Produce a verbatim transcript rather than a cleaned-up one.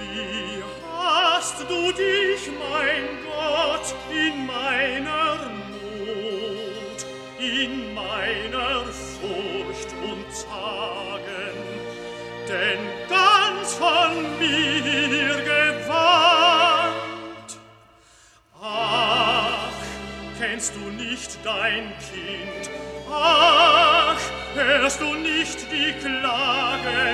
Wie hast du dich, mein Gott, in meiner Not, in meiner Furcht und Zagen, denn ganz von mir gewandt? Ach, kennst du nicht dein Kind? Ach, hörst du nicht die Klagen